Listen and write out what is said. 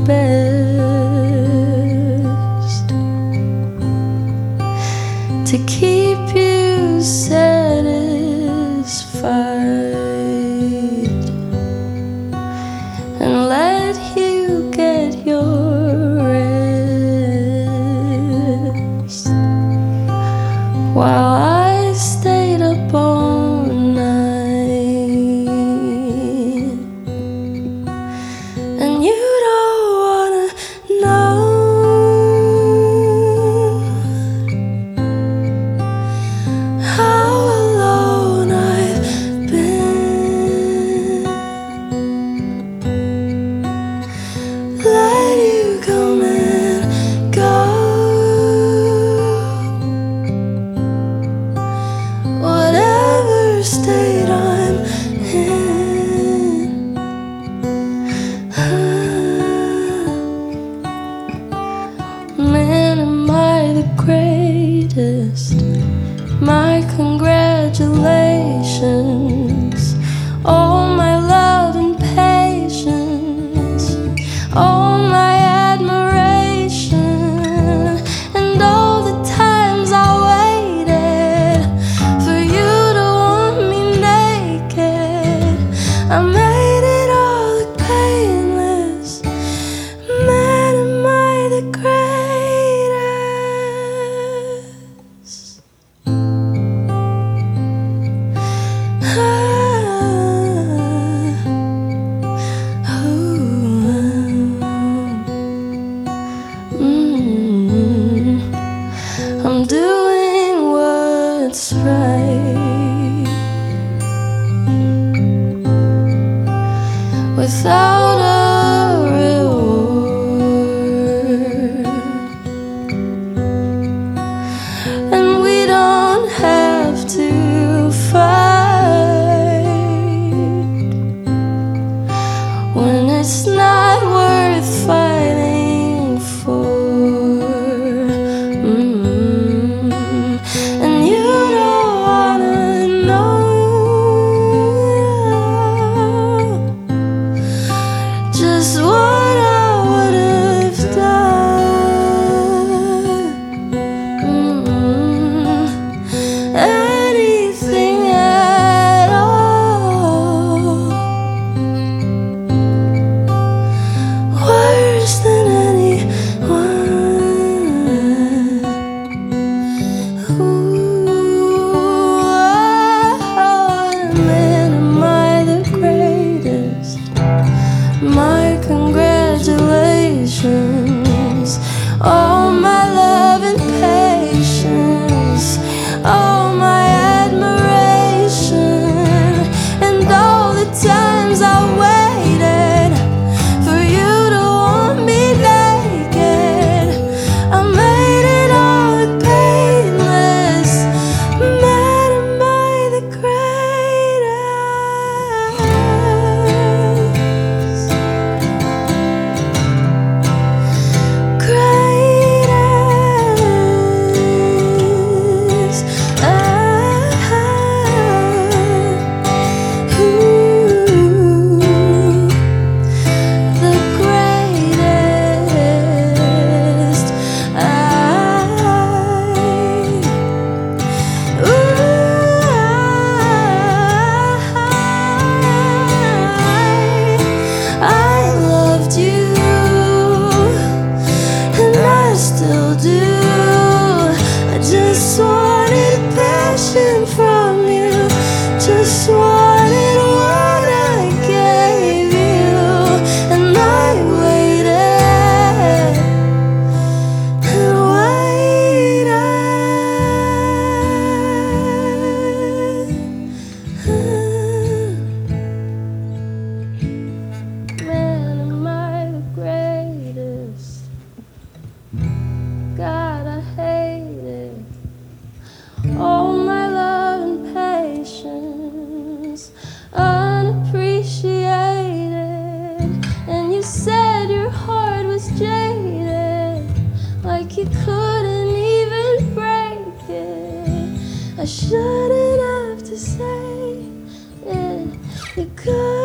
best to keep you satisfied and let you get your rest while I stayed up all night. And you don't wanna know how alone I've been. Let you come and go, whatever state I'm in. Man, am I the greatest? My congratulations. All my love and patience, all my admiration, and all the times I waited for you to want me naked. I made it all look painless. Man, am I the greatest? I'm doing what's right without a reward, and we don't have to fight when it's not worth fighting for. And you don't wanna know just what I would have done. Anything at all, worse than anyone. Man, am I the greatest? My congratulations. All my love and patience, all my admiration, and all the times I waited for you to want me naked. I made it all look painless. Man, am I the greatest? Greatest. The greatest. I loved you, and I still do. I just wanted passion from you, just wanted what I gave you, and I waited and waited. Man, am I the greatest? God, I hate it. All my love and patience unappreciated, and you said your heart was jaded, like you couldn't even break it. I shouldn't have to say it. You could